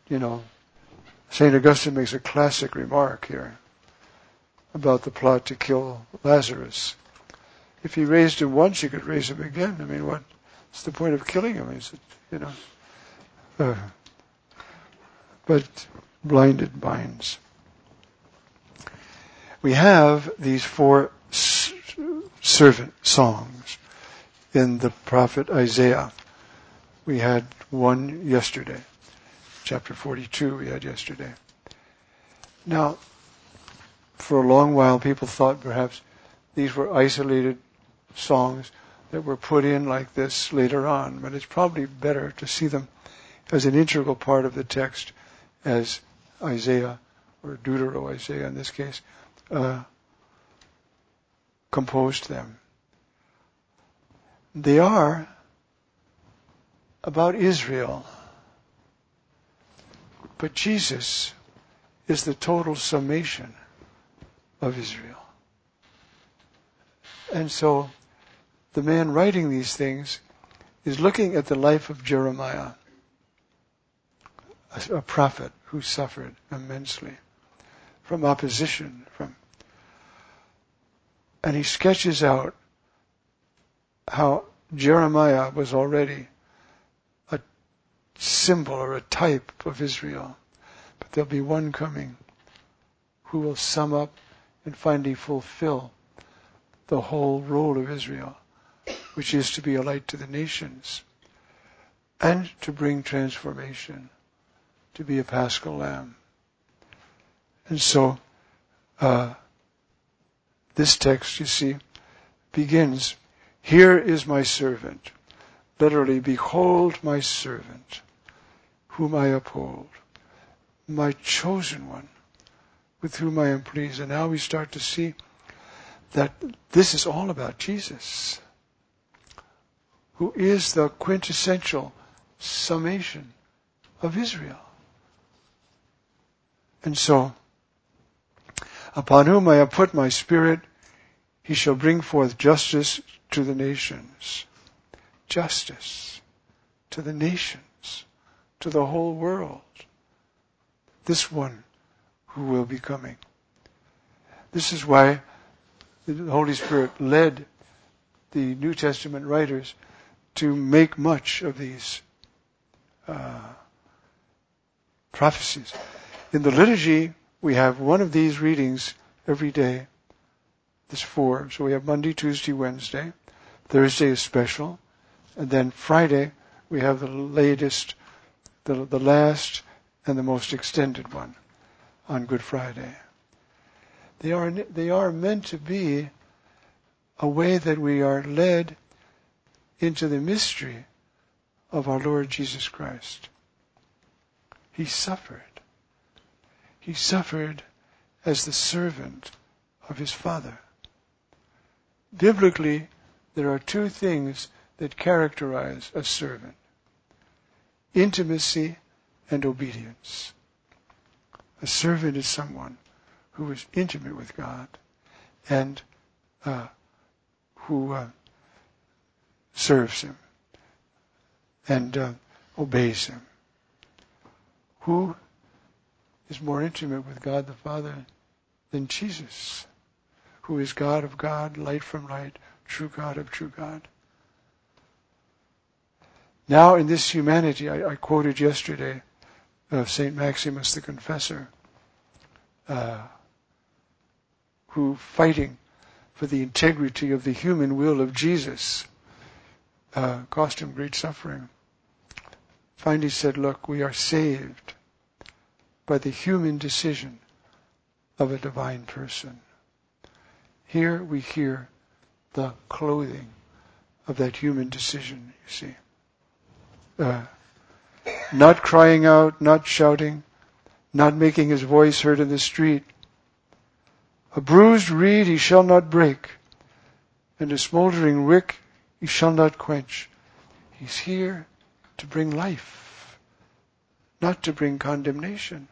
St. Augustine makes a classic remark here about the plot to kill Lazarus. If he raised him once, he could raise him again. I mean, what's the point of killing him? He said, but blinded minds. We have these 4 servant songs in the prophet Isaiah. We had one yesterday. Chapter 42 we had yesterday. Now, for a long while people thought perhaps these were isolated songs that were put in like this later on, but it's probably better to see them as an integral part of the text, as Isaiah, or Deutero-Isaiah in this case, composed them. They are about Israel. But Jesus is the total summation of Israel. And so the man writing these things is looking at the life of Jeremiah, a prophet who suffered immensely from opposition, and he sketches out how Jeremiah was already a symbol or a type of Israel. But there'll be one coming who will sum up and finally fulfill the whole role of Israel, which is to be a light to the nations and to bring transformation, to be a Paschal Lamb. And so, this text, you see, begins, "Here is my servant." Literally, "Behold my servant, whom I uphold, my chosen one, with whom I am pleased." And now we start to see that this is all about Jesus, who is the quintessential summation of Israel. And so, "Upon whom I have put my spirit, he shall bring forth justice to the nations." Justice to the nations, to the whole world. This one who will be coming. This is why the Holy Spirit led the New Testament writers to make much of these prophecies. In the liturgy, we have one of these readings every day. There's 4. So we have Monday, Tuesday, Wednesday. Thursday is special. And then Friday, we have the latest, the last, and the most extended one on Good Friday. They are meant to be a way that we are led into the mystery of our Lord Jesus Christ. He suffered. He suffered as the servant of his Father. Biblically, there are 2 things that characterize a servant: intimacy and obedience. A servant is someone who is intimate with God and who serves him and obeys him. Who is more intimate with God the Father than Jesus, who is God of God, light from light, true God of true God? Now in this humanity, I quoted yesterday St. Maximus the Confessor, who, fighting for the integrity of the human will of Jesus, cost him great suffering. Finally said, look, we are saved by the human decision of a divine person. Here we hear the clothing of that human decision, you see. Not crying out, not shouting, not making his voice heard in the street. A bruised reed he shall not break, and a smoldering wick he shall not quench. He's here to bring life, not to bring condemnation.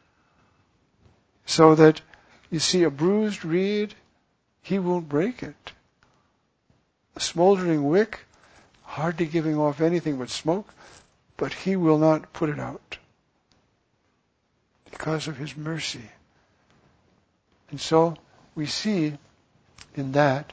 So that, you see, a bruised reed, he won't break it. A smoldering wick, hardly giving off anything but smoke, but he will not put it out. because of his mercy. And so we see in that,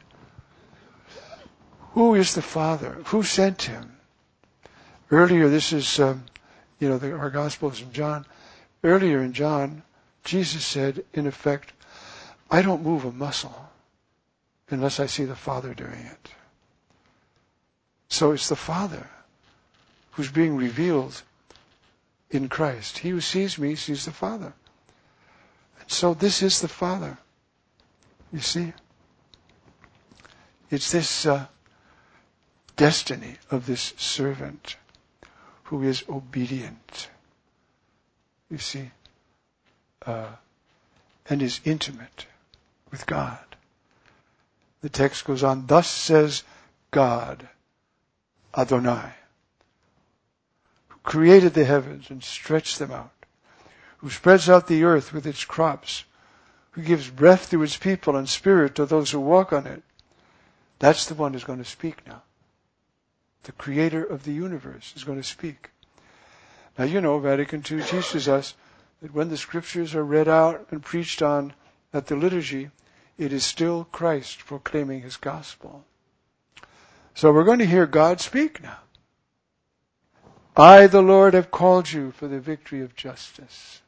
who is the Father? Who sent him? Earlier, this is, our Gospel is in John. Earlier in John, Jesus said, in effect, I don't move a muscle unless I see the Father doing it. So it's the Father who's being revealed in Christ. He who sees me sees the Father. And so this is the Father. You see? It's this destiny of this servant who is obedient. You see? And is intimate with God. The text goes on, thus says God, Adonai, who created the heavens and stretched them out, who spreads out the earth with its crops, who gives breath to its people and spirit to those who walk on it. That's the one who's going to speak now. The creator of the universe is going to speak. Now, Vatican II teaches us that when the scriptures are read out and preached on at the liturgy, it is still Christ proclaiming his gospel. So we're going to hear God speak now. I, the Lord, have called you for the victory of justice.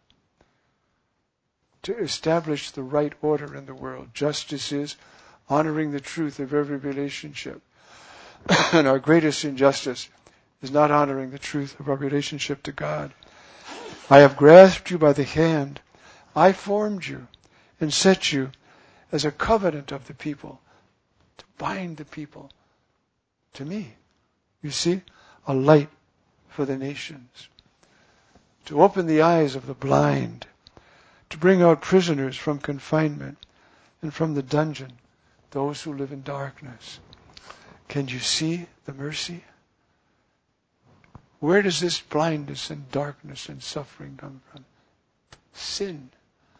To establish the right order in the world. Justice is honoring the truth of every relationship. And our greatest injustice is not honoring the truth of our relationship to God. I have grasped you by the hand. I formed you and set you as a covenant of the people, to bind the people to me. You see, a light for the nations, to open the eyes of the blind, to bring out prisoners from confinement and from the dungeon, those who live in darkness. Can you see the mercy? Where does this blindness and darkness and suffering come from? Sin.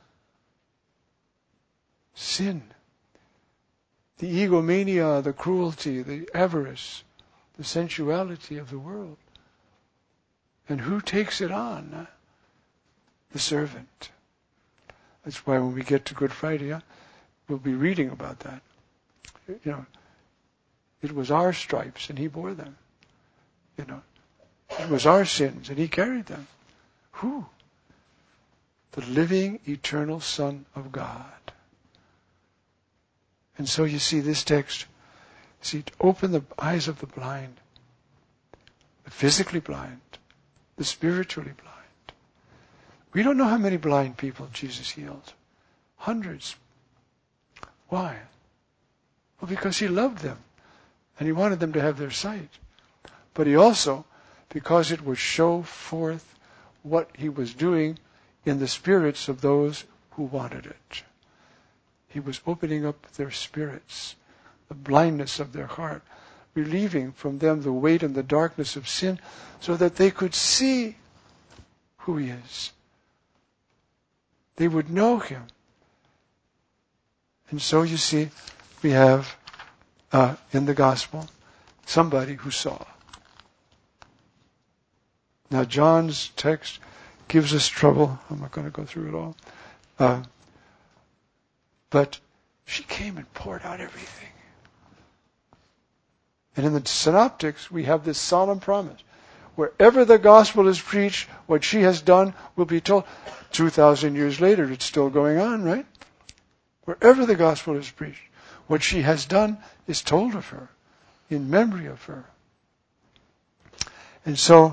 Sin. The egomania, the cruelty, the avarice, the sensuality of the world. And who takes it on? The servant. That's why when we get to Good Friday, we'll be reading about that. It was our stripes and he bore them. It was our sins and he carried them. Who? The living, eternal Son of God. And so you see this text, to open the eyes of the blind, the physically blind, the spiritually blind. We don't know how many blind people Jesus healed. Hundreds. Why? Well, because he loved them and he wanted them to have their sight. But he also, because it would show forth what he was doing in the spirits of those who wanted it. He was opening up their spirits, the blindness of their heart, relieving from them the weight and the darkness of sin so that they could see who he is. They would know him. And so you see, we have in the gospel somebody who saw. Now John's text gives us trouble. I'm not going to go through it all. But she came and poured out everything. And in the synoptics, we have this solemn promise. Wherever the gospel is preached, what she has done will be told. 2,000 years later, it's still going on, right? Wherever the gospel is preached, what she has done is told of her, in memory of her. And so,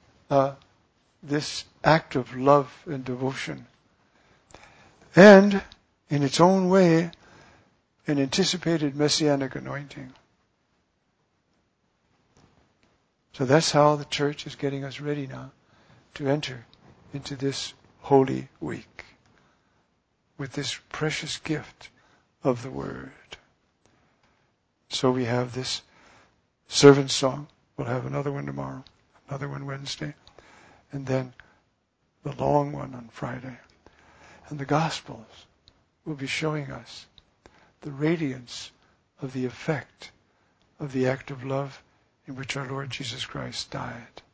this act of love and devotion, and in its own way, an anticipated messianic anointing. So that's how the church is getting us ready now to enter into this Holy Week with this precious gift of the Word. So we have this servant song. We'll have another one tomorrow, another one Wednesday, and then the long one on Friday. And the Gospels will be showing us the radiance of the effect of the act of love in which our Lord Jesus Christ died.